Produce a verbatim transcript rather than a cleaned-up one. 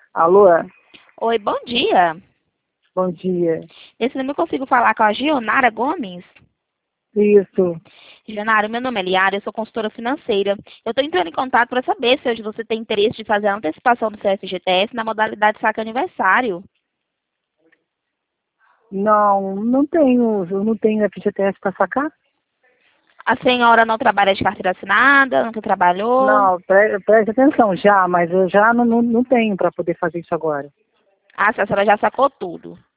Alô? Oi, bom dia. Bom dia. Nesse número eu consigo falar com a Gionara Gomes? Isso. Gionara, meu nome é Liara, eu sou consultora financeira. Eu estou entrando em contato para saber se hoje você tem interesse de fazer a antecipação do C F G T S na modalidade saque aniversário. Não, não tenho, eu não tenho F G T S para sacar? A senhora não trabalha de carteira assinada, nunca trabalhou? Não, pre preste atenção, já, mas eu já não, não, não tenho para poder fazer isso agora. Ah, a senhora já sacou tudo.